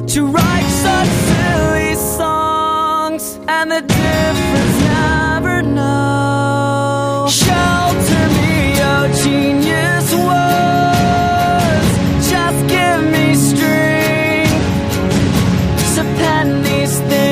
to write such silly songs, and the difference never know. Shelter me, oh genius words, just give me strength to pen these things